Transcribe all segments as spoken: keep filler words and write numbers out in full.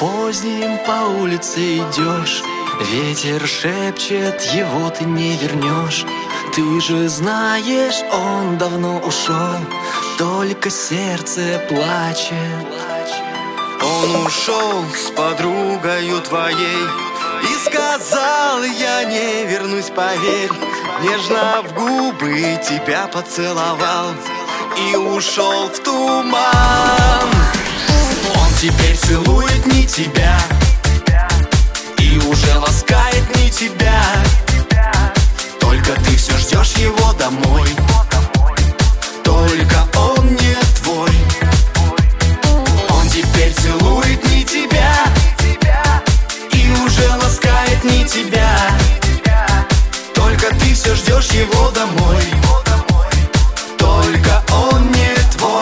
Поздним по улице идешь, ветер шепчет, его ты не вернешь. Ты же знаешь, он давно ушел, только сердце плачет. Он ушел с подругою твоей и сказал: я не вернусь, поверь. Нежно в губы тебя поцеловал и ушел в туман. Он теперь целует не тебя и уже ласкает не тебя. Только ты все ждешь его домой, только он не твой. Он теперь целует не тебя и уже ласкает не тебя. Только ты все ждешь его домой, только он не твой.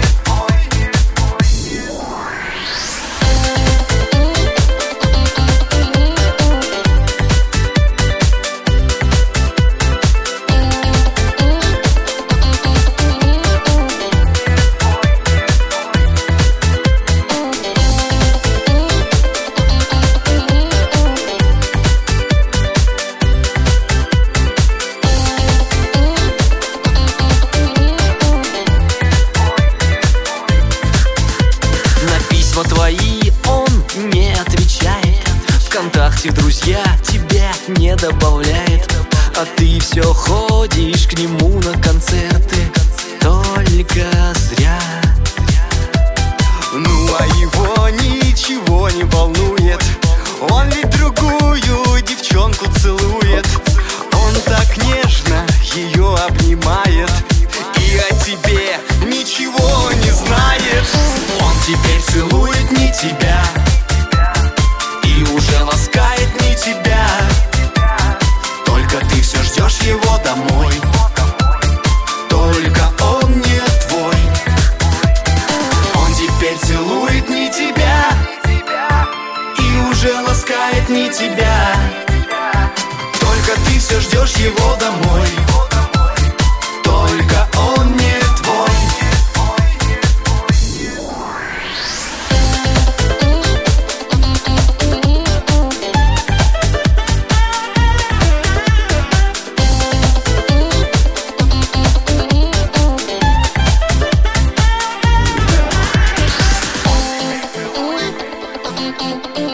Твои он не отвечает, ВКонтакте в друзья тебя не добавляет. А ты все ходишь к нему на концерты, только зря. Ну а его ничего не волнует, он ведь другую девчонку целует. Он так нежно ее обнимает и о тебе ничего не знает. Он теперь целует не тебя и уже ласкает не тебя. Только ты все ждешь его домой, только он не твой. Он теперь целует не тебя и уже ласкает не тебя. Только ты все ждешь его домой, только он не твой. Thank you.